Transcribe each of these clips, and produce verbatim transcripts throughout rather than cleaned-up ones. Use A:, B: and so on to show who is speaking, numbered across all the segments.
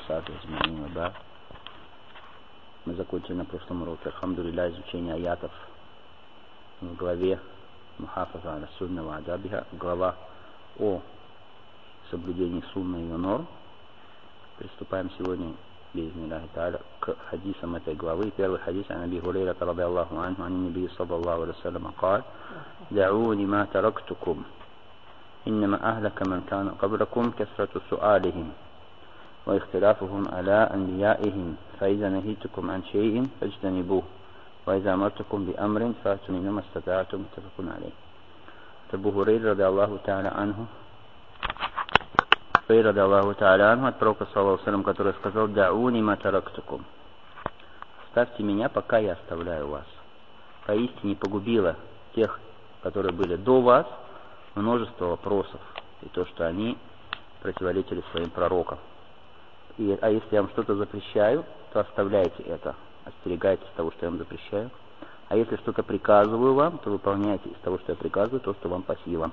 A: Мы закончили на прошлом уроке, альхамдулилля, изучение аятов в главе Мухафаза аля сунна ва адабиха, глава о соблюдении сунны и ее норм. Приступаем сегодня би'изниллахи та'аля к хадисам этой главы. Первый хадис ан Аби Хурейра радиаллаху анху ан набии саллаллаху алейхи ва саллям قال: دعوني ما تركتكم إنما أهلك من كان قبلكم كثرة سؤالهم واختلافهم على أنبيائهم فإذا نهيتكم عن شيء فاجتنبوه وإذا أمرتكم بأمر فأتوا منه ما استطعتم متفق عليه. Абу Хурейра радиаллаху та'аля анху Хурейра радиаллаху та'аля анху от пророка саллаллаху алейхи ва саллям, который сказал: дауни ма тарактукум, оставьте меня, пока я оставляю вас. Поистине погубило тех, которые были до вас, множество вопросов, и то, что они противоречили своим пророкам. И, а если я вам что-то запрещаю, то оставляйте это, остерегайтесь того, что я вам запрещаю. А если что-то приказываю вам, то выполняйте из того, что я приказываю, то, что вам по силам.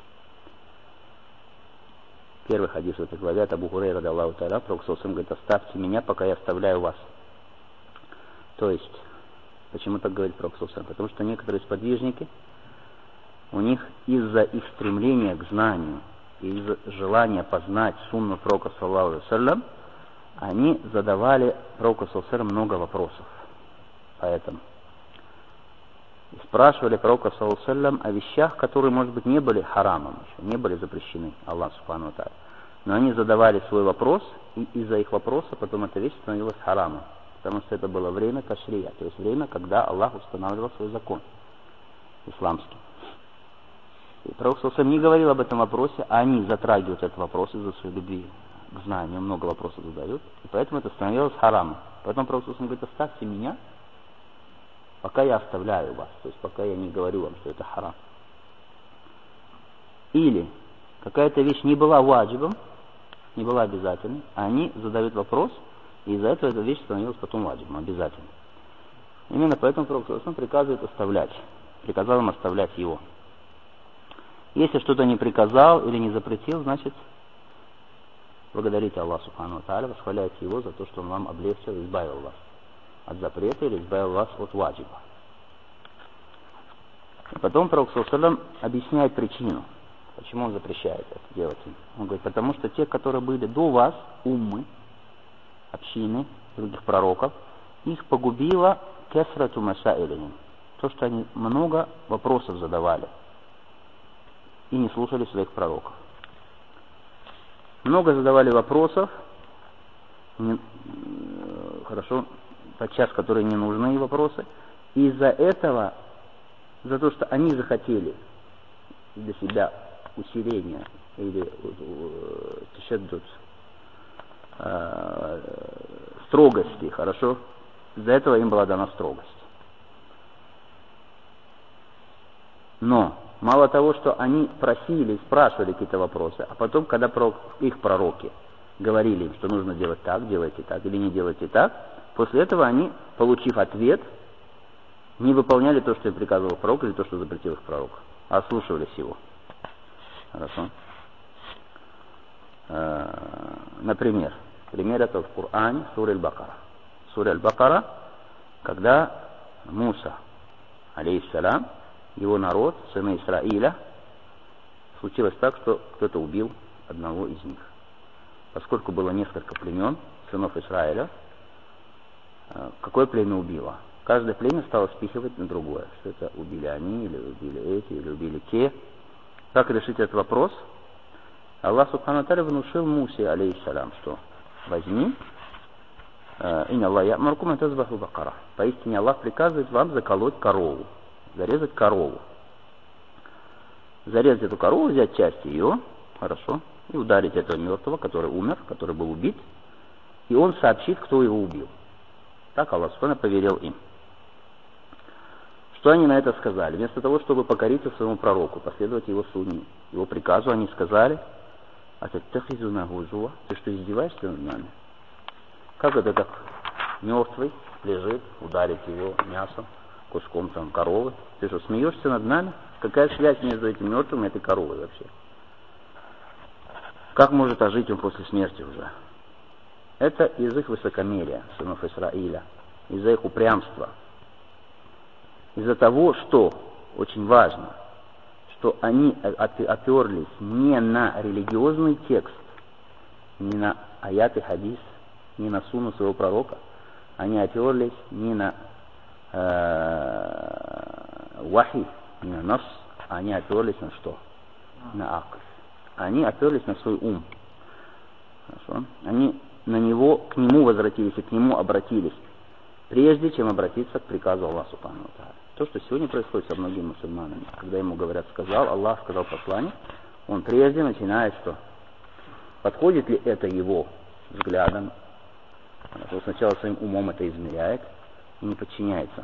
A: Первый хадис в этой главе от Абу Хурейра радиаллаху та'аля, пророк саллаллаху алейхи ва саллям говорит: оставьте меня, пока я оставляю вас. То есть, почему так говорит пророк саллаллаху алейхи ва саллям? Потому что некоторые сподвижники, у них из-за их стремления к знанию, из-за желания познать сунну пророка саллаллаху алейхи ва саллям, они задавали пророку саллаллаху алейхи ва саллям много вопросов. Поэтому и спрашивали пророка саллаллаху алейхи ва саллям о вещах, которые, может быть, не были харамом еще, не были запрещены Аллаху субхану ва тааля. Но они задавали свой вопрос, и из-за их вопроса потом эта вещь становилась харамом. Потому что это было время ташрия, то есть время, когда Аллах устанавливал свой закон исламский. И пророк саллаллаху алейхи ва саллям не говорил об этом вопросе, а они затрагивают этот вопрос из-за своей любви к знанию, много вопросов задают, и поэтому это становилось харамом. Поэтому пророк саллаллаху алейхи ва саллям говорит: оставьте меня, пока я оставляю вас, то есть пока я не говорю вам, что это харам. Или какая-то вещь не была ваджибом, не была обязательной, а они задают вопрос, и из-за этого эта вещь становилась потом ваджибом, обязательной. Именно поэтому пророк саллаллаху алейхи ва саллям приказывает оставлять, приказал им оставлять его. Если что-то не приказал или не запретил, значит, благодарите Аллаха субхану ва тааля, восхваляйте его за то, что он вам облегчил и избавил вас от запрета или избавил вас от ваджиба. И потом пророк саллаллаху алейхи ва саллям объясняет причину, почему он запрещает это делать им. Он говорит: потому что те, которые были до вас, уммы, общины, других пророков, их погубило кесрату масаилихим, то, что они много вопросов задавали и не слушали своих пророков. Много задавали вопросов, не, хорошо, подчас, которые не нужны вопросы, и из-за этого, за то, что они захотели для себя усиления или тишаддут, э, строгости, хорошо, из-за этого им была дана строгость. Но мало того, что они просили, спрашивали какие-то вопросы, а потом, когда пророк, их пророки говорили им, что нужно делать так, делайте так, или не делайте так, после этого они, получив ответ, не выполняли то, что им приказывал пророк, или то, что запретил их пророк, а ослушивались его. Хорошо. Например, пример это в Коране, сура Аль-Бакара. Сура Аль-Бакара, когда Муса, алейхиссалям, его народ, сыны Исраиля, случилось так, что кто-то убил одного из них. Поскольку было несколько племен, сынов Израиля, какое племя убило? Каждое племя стало спихивать на другое, что это убили они, или убили эти, или убили те. Как решить этот вопрос? Аллах субхану ва тааля внушил Мусе, алейхиссалям, что возьми, инна Аллах я'мурукум ан тазбаху бакара. Поистине Аллах приказывает вам заколоть корову, зарезать корову. Зарезать эту корову, взять часть ее, хорошо, и ударить этого мертвого, который умер, который был убит, и он сообщит, кто его убил. Так Аллах субхану повелел им. Что они на это сказали? Вместо того, чтобы покориться своему пророку, последовать его сунне, его приказу, они сказали: ататтахизуна гузуа, ты что, издеваешься над нами? Как это так? Мертвый лежит, ударить его мясом, куском там коровы. Ты что, смеешься над нами? Какая связь между этим мертвым и этой коровой вообще? Как может ожить он после смерти уже? Это из их высокомерия, сынов Исраиля, из-за их упрямства, из-за того, что очень важно, что они оперлись не на религиозный текст, не на аят и хадис, не на сунну своего пророка, они оперлись не на э, вахи, не на нас, они оперлись на что? На акл. Они оперлись на свой ум. Хорошо? Они на него, к нему возвратились и к нему обратились, прежде чем обратиться к приказу Аллаха Субхану ва Тааля. То, что сегодня происходит со многими мусульманами, когда ему говорят, сказал, Аллах сказал посланник, он прежде начинает что? Подходит ли это его взглядом? Он сначала своим умом это измеряет и не подчиняется.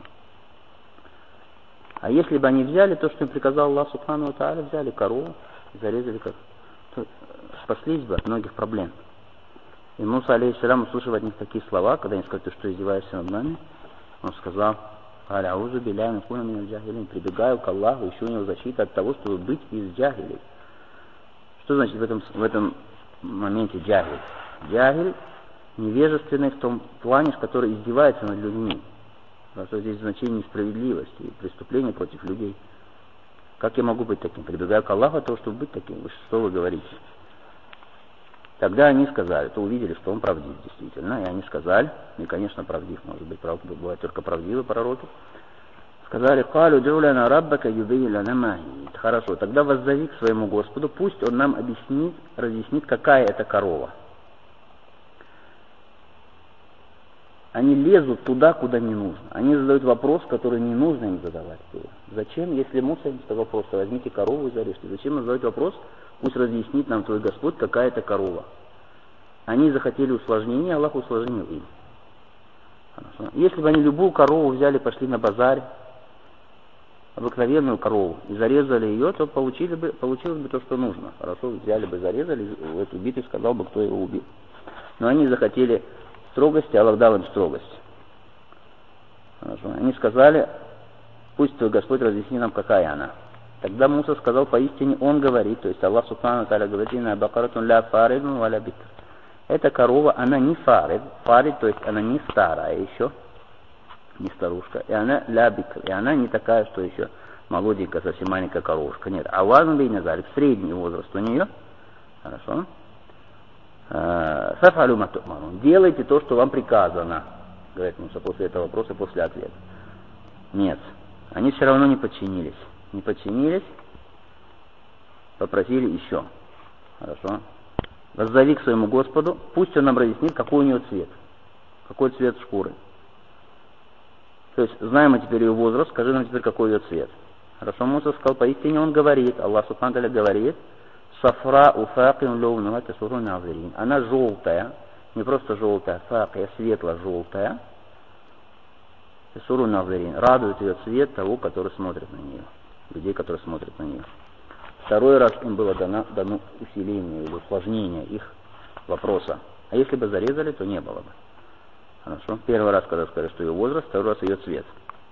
A: А если бы они взяли то, что им приказал Аллах Субхану ва Тааля, взяли корову, зарезали как, то спаслись бы от многих проблем. И Муса, алейхиссалям, услышав от них такие слова, когда они сказали, ты что, издеваешься над нами, он сказал, а'аузу билляхи мин куна миналь джахилин, прибегаю к Аллаху, ищу у него защиты от того, чтобы быть из джахилей. Что значит в этом, в этом моменте джахиль? Джахиль невежественный в том плане, который издевается над людьми. Потому что здесь значение несправедливости и преступления против людей. Как я могу быть таким? Прибегаю к Аллаху от того, чтобы быть таким. Вы что вы говорите? Тогда они сказали, то увидели, что он правдив действительно, и они сказали, и, конечно, правдив, может быть, прав, бывают только правдивые пророки, сказали, «Калю д'уляна раббака юбей лана ма хия». Хорошо, тогда воззови к своему Господу, пусть он нам объяснит, разъяснит, какая это корова. Они лезут туда, куда не нужно. Они задают вопрос, который не нужно им задавать было. Зачем, если Муса им сказал просто, возьмите корову и зарежьте. Зачем им задать вопрос, пусть разъяснит нам твой Господь, какая это корова. Они захотели усложнения, Аллах усложнил им. Хорошо. Если бы они любую корову взяли, пошли на базарь, обыкновенную корову, и зарезали ее, то получили бы, получилось бы то, что нужно. Хорошо, взяли бы, зарезали, эту убитый сказал бы, кто его убил. Но они захотели строгости, Аллах дал им строгость. Хорошо. Они сказали, пусть твой Господь разъясни нам, какая она. Тогда Муса сказал, поистине он говорит, то есть Аллах Субхану ва Тааля говорит, «Инна бакаратун ля фаридун ва ля бикр». Эта корова, она не фарид, фарид, то есть она не старая еще, не старушка, и она ля бикр, и она не такая, что еще молоденькая, совсем маленькая коровушка. Нет, авазан бейна залик, средний возраст у нее. Хорошо. Сафалю ма ту'марун. Делайте то, что вам приказано, говорит Муса после этого вопроса, после ответа. Нет, они все равно не подчинились. Не подчинились, попросили еще. Хорошо. Воззови к своему Господу, пусть он нам разъяснит, какой у него цвет. Какой цвет шкуры. То есть, знаем мы теперь ее возраст, скажи нам теперь, какой ее цвет. Хорошо, Муса сказал, поистине он говорит, Аллах Субхану ва Тааля говорит, «Сафра уфакин лоуну тасуру назирин». Она желтая, не просто желтая, факия, светло-желтая. Тасуру назирин. Радует ее цвет того, который смотрит на нее. Людей, которые смотрят на нее. Второй раз им было дано, дано усиление или усложнение их вопроса. А если бы зарезали, то не было бы. Хорошо. Первый раз, когда сказали, что ее возраст, второй раз ее цвет.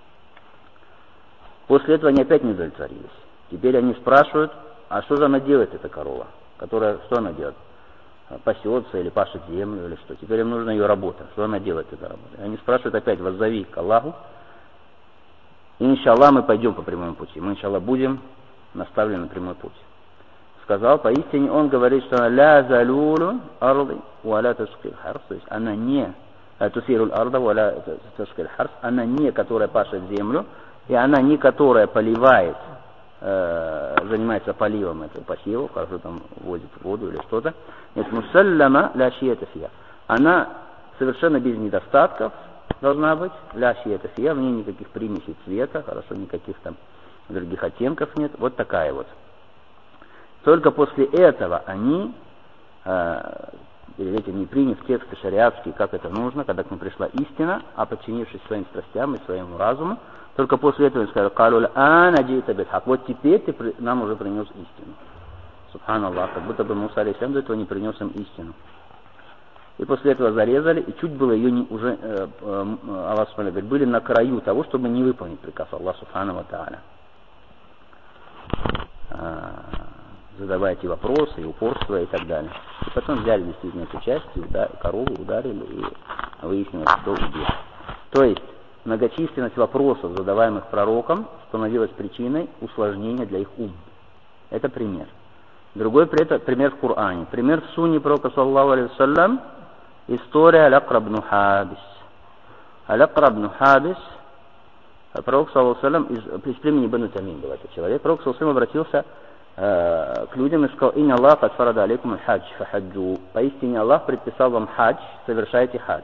A: После этого они опять не удовлетворились. Теперь они спрашивают, а что же она делает, эта корова? Которая, что она делает? Пасется или пашет землю или что? Теперь им нужна ее работа. Что она делает, эта работа? Они спрашивают опять, воззови к Аллаху. И иншаллах мы пойдем по прямому пути. Мы иншаллах будем наставлены на прямой путь. Сказал, поистине он говорит, что она ля залюлу арды валя тускил харс. То есть она не тусируль арда валя тускил харс. Она не, которая пашет землю, и она не, которая поливает, э, занимается поливом этого посева, хорошо там возит воду или что-то. Нет, мусаллама ля шиета фия. Она совершенно без недостатков должна быть, ля шиета фия, в ней никаких примесей цвета, хорошо, никаких там других оттенков нет. Вот такая вот. Только после этого они, э, видите, не приняв тексты шариатские, как это нужно, когда к ним пришла истина, а подчинившись своим страстям и своему разуму, только после этого они сказали, «Калу ана джита битхак». Вот теперь ты нам уже принес истину. Субханаллах, как будто бы Муса алейхиссалям до этого не принес им истину. И после этого зарезали, и чуть было ее не, уже, э, э, Аллах Субхану говорит, были на краю того, чтобы не выполнить приказ Аллаха Субхану ва Тааля. задавайте вопросы, и упорство, и так далее. И потом взяли действительно эту часть, и удар, корову ударили, и выяснилось, что убил. То есть, многочисленность вопросов, задаваемых пророком, становилась причиной усложнения для их ум. Это пример. Другой пример в Коране. Пример в сунне пророка, саллаллаху алейхи ва саллям, история Аль-Акра ибн Хабис. Аль-Акра ибн Хабис, пророк, саллаллаху алейхи ва саллям, из, из племени Бану Тамим был этот человек. Пророк, саллаллаху алейхи ва саллям, обратился э, к людям и сказал: «Инна Аллах кад фарада алейкум аль-хадж фахаджу». Поистине Аллах предписал вам хадж, совершайте хадж.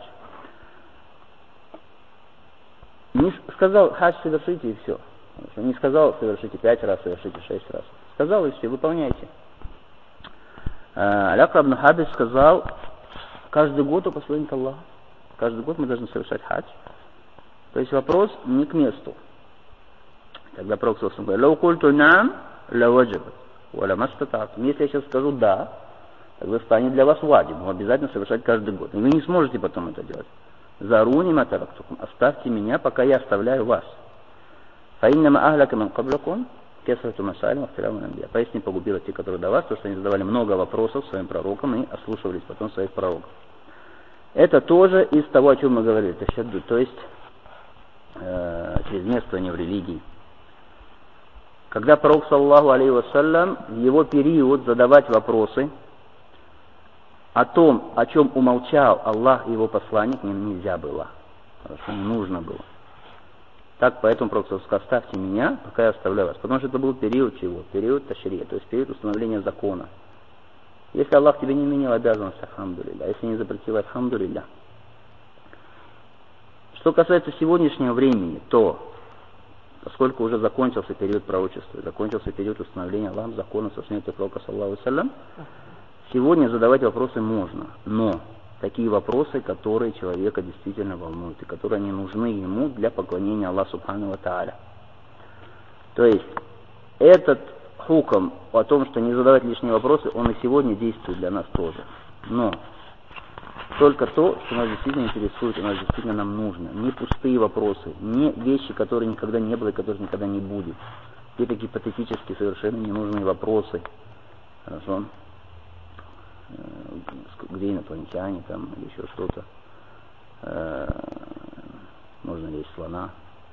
A: Не сказал хадж совершите и все. Не сказал совершите пять раз, совершите шесть раз. Сказал и все, выполняйте. Аль-Акра ибн Хабис сказал: каждый год у посланника Аллаха. Каждый год мы должны совершать хадж. То есть вопрос не к месту. Тогда пророк говорит: «Лау культу нам, ла ваджибат, валя мастататум». Если я сейчас скажу «да», тогда станет для вас ваджибом, обязательно совершать каждый год. И вы не сможете потом это делать. «Заруни ма тарактукум», оставьте меня, пока я оставляю вас. «Фаиннама ахляка ман каблакум, кесрату масалим, ахтирам анбия». Поистине погубило те, которые до вас, то, что они задавали много вопросов своим пророкам и ослушивались потом своих пророков. Это тоже из того, о чем мы говорили, ташаддуд, то есть э, чрезмерствование в религии. Когда пророк, саллаллаху алейхи ва саллям, в его период задавать вопросы о том, о чем умолчал Аллах и его посланник, нельзя было, потому что не нужно было. Так, поэтому пророк сказал: оставьте меня, пока я оставляю вас. Потому что это был период чего? Период ташрия, то есть период установления закона. Если Аллах тебе не менял обязанность, альхамдулилля, если не запретил, альхамдулилля. Что касается сегодняшнего времени, то, поскольку уже закончился период пророчества, закончился период установления Аллахом закона со смерти пророка, саллаллаху алейхи ва саллям, сегодня задавать вопросы можно, но такие вопросы, которые человека действительно волнуют, и которые не нужны ему для поклонения Аллаху субхану ва тааля. То есть, этот хуком о том, что не задавать лишние вопросы, он и сегодня действует для нас тоже. Но только то, что нас действительно интересует, и нас действительно нам нужно. Не пустые вопросы, не вещи, которые никогда не было и которых никогда не будет. Какие-то гипотетические, совершенно ненужные вопросы. Хорошо? Где инопланетяне там, или еще что-то. Можно ли есть слона?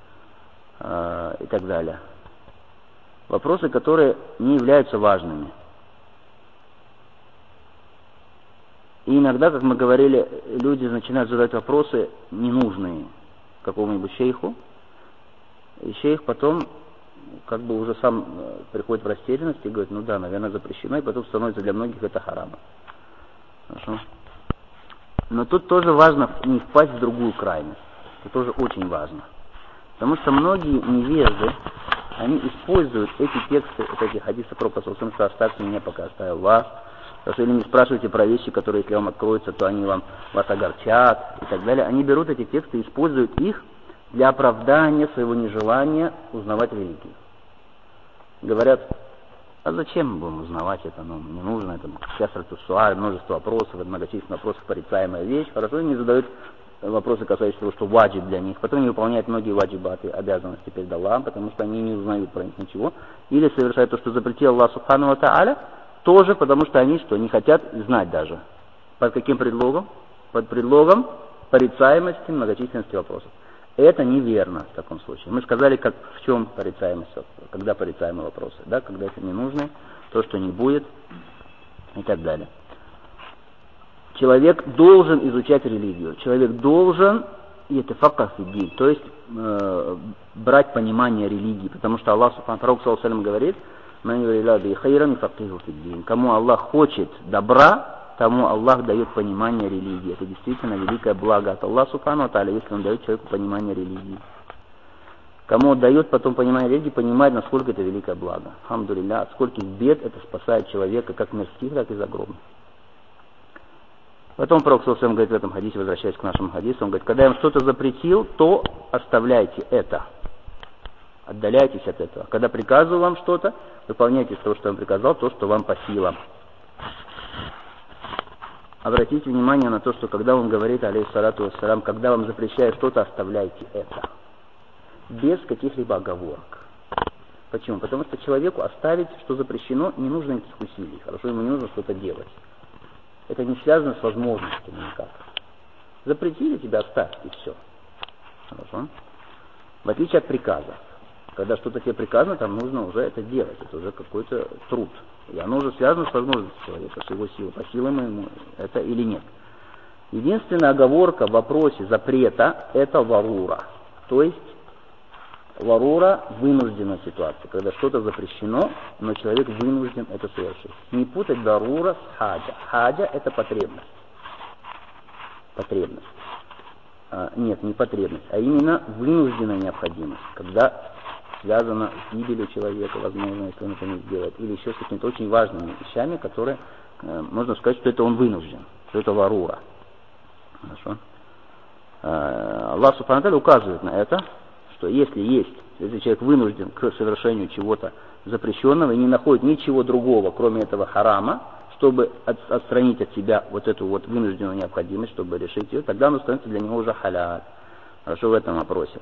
A: И так далее. Вопросы, которые не являются важными. И иногда, как мы говорили, люди начинают задать вопросы ненужные какому-нибудь шейху, и шейх потом как бы уже сам приходит в растерянность и говорит: ну да, наверное, запрещено, и потом становится для многих это харамом. Хорошо? Но тут тоже важно не впасть в другую крайность. Это тоже очень важно. Потому что многие невежды, они используют эти тексты, вот эти хадисы пророка, что оставьте меня, пока оставил вас. Потому что или не спрашивайте про вещи, которые, если вам откроются, то они вам вас огорчат и так далее. Они берут эти тексты и используют их для оправдания своего нежелания узнавать религию. Говорят: а зачем мы будем узнавать это? Ну, не нужно, это кесрату-суаль, множество вопросов, многочисленных вопросов, порицаемая вещь. Хорошо, они задают вопросы, касающиеся того, что ваджиб для них. Потом они выполняют многие ваджибаты, обязанности перед Аллахом, потому что они не узнают про них ничего. Или совершают то, что запретил Аллах субхану ва тааля, тоже потому что они что, не хотят знать даже. Под каким предлогом? Под предлогом порицаемости, многочисленности вопросов. Это неверно в таком случае. Мы сказали, как, в чем порицаемость, когда порицаемые вопросы, да, когда это не нужно, то, что не будет, и так далее. Человек должен изучать религию. Человек должен, и это факафиддин, то есть э, брать понимание религии, потому что Аллах, пророк саллаллаху алейхи ва саллям говорит: кому Аллах хочет добра, тому Аллах дает понимание религии. Это действительно великое благо от Аллаха субхану ва тааля, если он дает человеку понимание религии. Кому он дает потом понимание религии, понимает, насколько это великое благо. Алхамдулилля, от скольких бед это спасает человека, как мирских, так и загробных. Потом пророк саллаллаху алейхи ва саллям говорит в этом хадисе, возвращаясь к нашему хадису, он говорит: когда я вам что-то запретил, то оставляйте это. Отдаляйтесь от этого. Когда приказываю вам что-то, выполняйте то, что я вам приказал, то, что вам по силам. Обратите внимание на то, что когда он говорит, алейхиссалату вассалям, когда вам запрещаю что-то, оставляйте это. Без каких-либо оговорок. Почему? Потому что человеку оставить, что запрещено, не нужно никаких усилий. Хорошо, ему не нужно что-то делать. Это не связано с возможностями никак. Запретили, тебя оставь, и все. Хорошо? В отличие от приказа. Когда что-то тебе приказано, там нужно уже это делать. Это уже какой-то труд. И оно уже связано с возможностью человека, с его силой. По силам ему это или нет. Единственная оговорка в вопросе запрета – это ларура. То есть ларура – вынужденная ситуация. Когда что-то запрещено, но человек вынужден это совершить. Не путать ларура с хаджа. Хаджа – это потребность. Потребность. А, нет, не потребность, а именно вынужденная необходимость. Когда связано с гибелью человека, возможно, если он это не сделает, или еще с какими-то очень важными вещами, которые, э, можно сказать, что это он вынужден, что это ларура. Хорошо. Э, Аллах Субхану ва Тааля указывает на это, что если есть, если человек вынужден к совершению чего-то запрещенного и не находит ничего другого, кроме этого харама, чтобы от, отстранить от себя вот эту вот вынужденную необходимость, чтобы решить ее, тогда оно становится для него уже халяль. Хорошо в этом вопросе.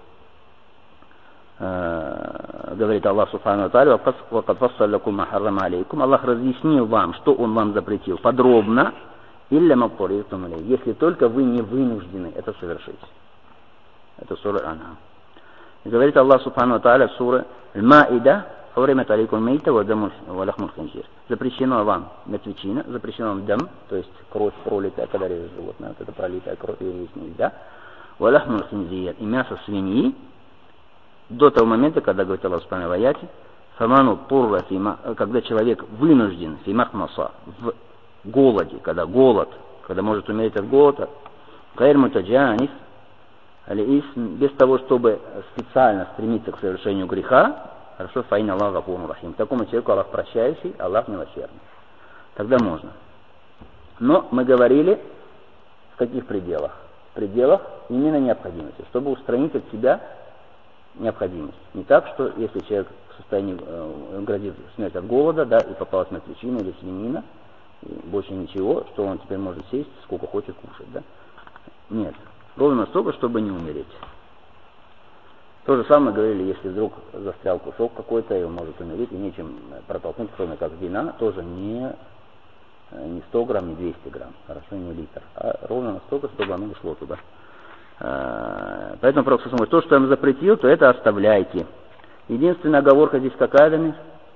A: Говорит Аллах Субхану ва Тааля: «Вакад фассаля лакум ма харрама алейкум». Аллах разъяснил вам, что Он вам запретил, подробно, илля ма ттуриртум илейхи, если только вы не вынуждены это совершить. Это сура Ан'ам. Говорит Аллах Субхану ва Тааля в суре Аль-Маида: «Хуримат алейкум мейта ва даму ва лахмул хинзир». Запрещено вам мертвечина, запрещено вам дам, то есть кровь пролитая, когда режешь животное, вот это пролитая кровь, ее есть нельзя. Ва лахмул хинзир, и мясо свиньи, до того момента, когда, говорит Аллах Субхану в аяте, «Фаману турра фима», когда человек вынужден фимахмаса, в голоде, когда голод, когда может умереть от голода, гайр мутаджанис, без того, чтобы специально стремиться к совершению греха, хорошо, фаин Аллах гафурун рахим. Такому человеку Аллах прощающий, Аллах милосердный. Тогда можно. Но мы говорили, в каких пределах? В пределах именно необходимости, чтобы устранить от себя необходимость. Не так, что если человек в состоянии э, грозит смерть от голода, да, и попалась мертвечина или свинина, и больше ничего, что он теперь может сесть, сколько хочет кушать, да? Нет. Ровно настолько, чтобы не умереть. То же самое говорили, если вдруг застрял кусок какой-то, и он может умереть, и нечем протолкнуть, кроме как вина, тоже не, не сто грамм, не двести грамм, хорошо, не литр, а ровно настолько, чтобы оно ушло туда. Поэтому Пророк говорит: то, что я вам запретил, то это оставляйте. Единственная оговорка здесь какая, Дамир?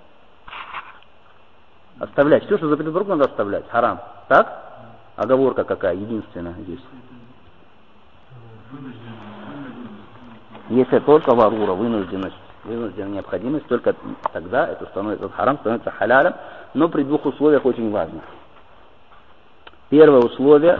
A: Оставлять. Все, что запретил Пророк, надо оставлять. Харам. Так? Оговорка какая? Единственная здесь. Если только варура, вынужденность, вынужденная необходимость, только тогда это становится, харам становится халялем, но при двух условиях очень важных. Первое условие,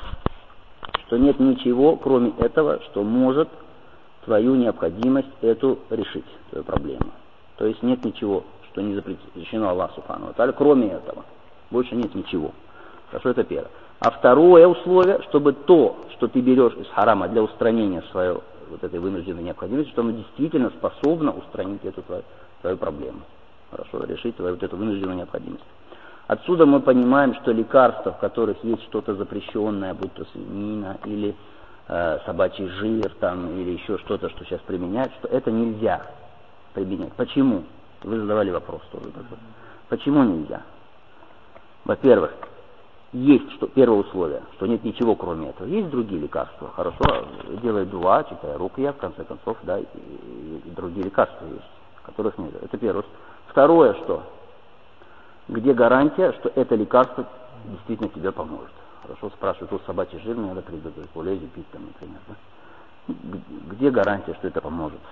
A: что нет ничего, кроме этого, что может твою необходимость эту решить, твою проблему. То есть нет ничего, что не запрещено Аллаху Субхану ва Тааля, кроме этого. Больше нет ничего. Хорошо, это первое. А второе условие, чтобы то, что ты берешь из харама для устранения своей вот этой вынужденной необходимости, что оно действительно способно устранить эту твою, твою проблему. Хорошо, решить твою вот эту вынужденную необходимость. Отсюда мы понимаем, что лекарства, в которых есть что-то запрещенное, будь то свинина или э, собачий жир, там, или еще что-то, что сейчас применяют, что это нельзя применять. Почему? Вы задавали вопрос тоже такой. Почему нельзя? Во-первых, есть что, первое условие, что нет ничего кроме этого. Есть другие лекарства. Хорошо, делай дуа, читай рукья, в конце концов, да, и, и, и другие лекарства есть, которых нет. Это первое. Второе, что? Где гарантия, что это лекарство действительно тебе поможет? Хорошо, спрашивают, вот собачий жир мне надо приготовить, полезли пить там, например. Да? Где гарантия, что это поможет?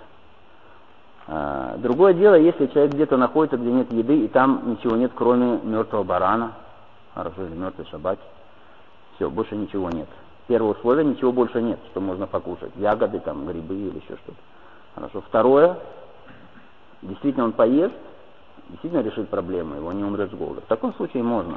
A: А, другое дело, если человек где-то находится, где нет еды, и там ничего нет, кроме мертвого барана, хорошо, или мертвой собаки. Все, больше ничего нет. Первое условие, ничего больше нет, что можно покушать. Ягоды, там, грибы или еще что-то. Хорошо. Второе, действительно он поест, действительно решит проблему, его не умрет с голода. В таком случае можно.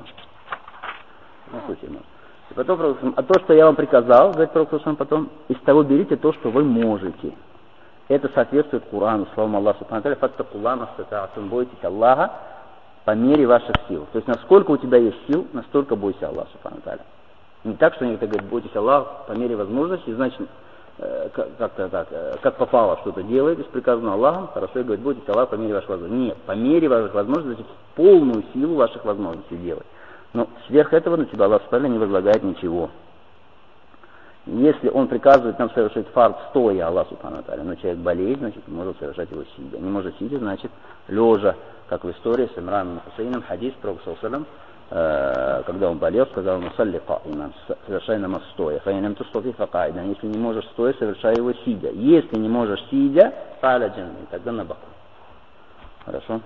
A: В таком случае можно. И потом, а то, что я вам приказал, говорит Пророк потом, из того берите то, что вы можете. Это соответствует Корану, словам Аллаха Субхану ва Тааля: «Фаттакуллаха мастата'тум», бойтесь Аллаха по мере ваших сил. То есть, насколько у тебя есть сил, настолько бойся Аллаха Субхану ва Тааля. Не так, что некоторые говорят: бойтесь Аллаха по мере возможности, значит, как-то так, как попало что-то делаете, приказано Аллахом, хорошо, и говорит, будете Аллах по мере ваших возможностей. Нет, по мере ваших возможностей, значит, полную силу ваших возможностей делать. Но сверх этого на тебя Аллах не возлагает ничего. Если он приказывает нам совершить фард стоя, Аллах субхану ва тааля, но человек болеет, значит, может совершать его сидя. Не может сидя, значит, лежа, как в истории с Имраном Хусейном, хадис Пророка саллаллаху алейхи ва саллям, когда он болел, сказал ему, салли каиман, совершай намаз стоя, фаинам тустафи факайдан, если не можешь стоя, совершай его сидя. Если не можешь сидя, фа'аля джанби, тогда на боку. Хорошо?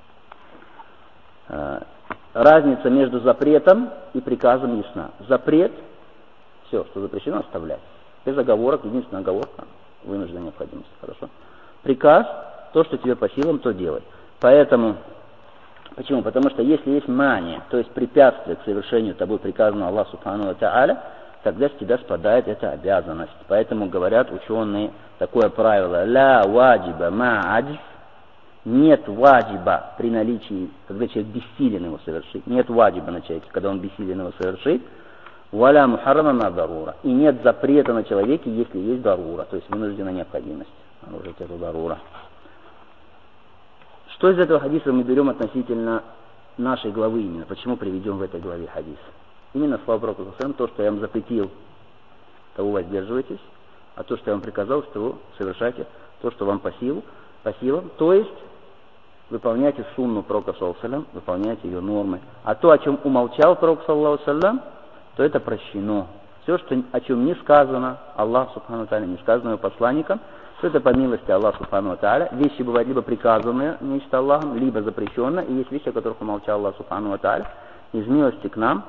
A: Разница между запретом и приказом ясна. Запрет, все, что запрещено, оставлять. Без оговорок, единственная оговорка, вынужденная необходимость. Хорошо? Приказ, то, что тебе по силам, то делай. Поэтому, почему? Потому что если есть мания, то есть препятствие к совершению тобой приказанного Аллаху субхану ва тааля, тогда с тебя спадает эта обязанность. Поэтому говорят ученые такое правило: ля ваджиба ма аджз. Нет ваджиба при наличии, когда человек бессилен его совершить. Нет ваджиба на человеке, когда он бессилен его совершить. Валя мухаррама ма дарура. И нет запрета на человеке, если есть дарура, то есть вынужденная необходимость. Нарушить эту дарура. Что из этого хадиса мы берем относительно нашей главы именно? Почему приведем в этой главе хадис? Именно слова Пророка саллаллаху алейхи ва саллям, то, что я вам запретил, того воздерживайтесь, а то, что я вам приказал, того совершайте, то, что вам по силу, по силам, то есть выполняйте сунну Пророка саллаллаху алейхи ва саллям, выполняйте ее нормы. А то, о чем умолчал Пророк саллаллаху алейхи ва саллям, то это прощено. Все, что, о чем не сказано Аллах субхану ва тааля, не сказано его посланникам, то это по милости Аллаха субхану ва тааля. Вещи бывают либо приказанные нечто Аллахом, либо запрещенные, и есть вещи, о которых умолчал Аллах субхану ва тааля. Из милости к нам,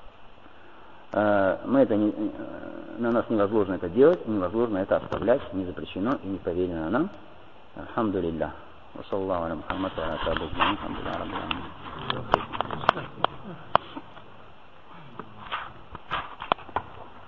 A: э, мы это не, э, на нас невозможно это делать, невозможно это оставлять, не запрещено и не повелено нам. Алхамдулиллах. Ва саллаллаху аля Мухаммад ва аля алихи ва сахбихи.